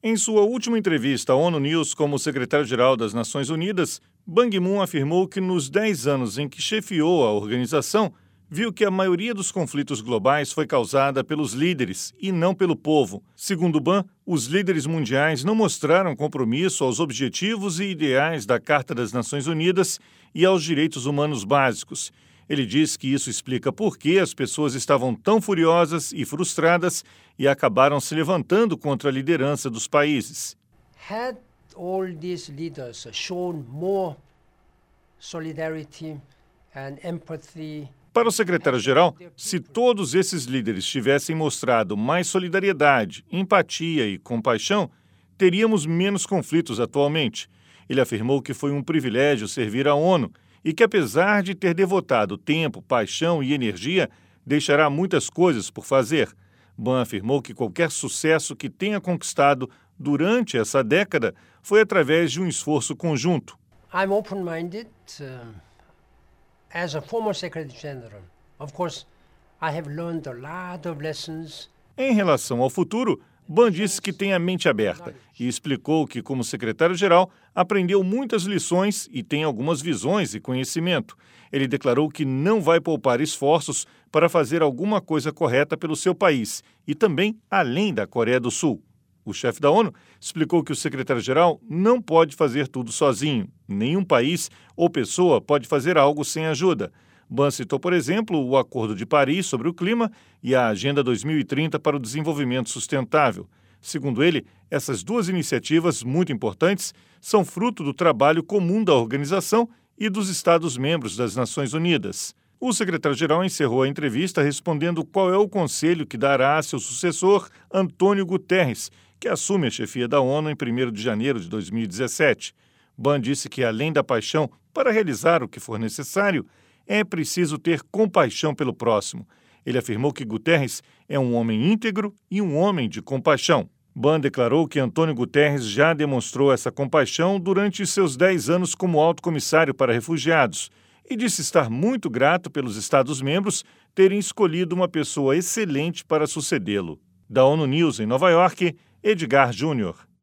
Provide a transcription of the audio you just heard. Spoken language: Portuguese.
Em sua última entrevista à ONU News como secretário-geral das Nações Unidas, Ban Ki-moon afirmou que nos 10 anos em que chefiou a organização, viu que a maioria dos conflitos globais foi causada pelos líderes e não pelo povo. Segundo Ban, os líderes mundiais não mostraram compromisso aos objetivos e ideais da Carta das Nações Unidas e aos direitos humanos básicos. Ele diz que isso explica por que as pessoas estavam tão furiosas e frustradas e acabaram se levantando contra a liderança dos países. Had all these leaders shown more solidarity and empathy. Para o secretário-geral, se todos esses líderes tivessem mostrado mais solidariedade, empatia e compaixão, teríamos menos conflitos atualmente. Ele afirmou que foi um privilégio servir à ONU e que, apesar de ter devotado tempo, paixão e energia, deixará muitas coisas por fazer. Ban afirmou que qualquer sucesso que tenha conquistado durante essa década foi através de um esforço conjunto. I'm open-minded. As a former Secretary General, of course, I have learned a lot of lessons. Em relação ao futuro, Ban disse que tem a mente aberta e explicou que, como secretário-geral, aprendeu muitas lições e tem algumas visões e conhecimento. Ele declarou que não vai poupar esforços para fazer alguma coisa correta pelo seu país e também além da Coreia do Sul. O chefe da ONU explicou que o secretário-geral não pode fazer tudo sozinho. Nenhum país ou pessoa pode fazer algo sem ajuda. Ban citou, por exemplo, o Acordo de Paris sobre o clima e a Agenda 2030 para o Desenvolvimento Sustentável. Segundo ele, essas duas iniciativas muito importantes são fruto do trabalho comum da organização e dos Estados-membros das Nações Unidas. O secretário-geral encerrou a entrevista respondendo qual é o conselho que dará a seu sucessor, Antônio Guterres, que assume a chefia da ONU em 1º de janeiro de 2017. Ban disse que, além da paixão para realizar o que for necessário, é preciso ter compaixão pelo próximo. Ele afirmou que Guterres é um homem íntegro e um homem de compaixão. Ban declarou que Antônio Guterres já demonstrou essa compaixão durante seus 10 anos como alto comissário para refugiados e disse estar muito grato pelos Estados-membros terem escolhido uma pessoa excelente para sucedê-lo. Da ONU News em Nova York, Edgar Júnior.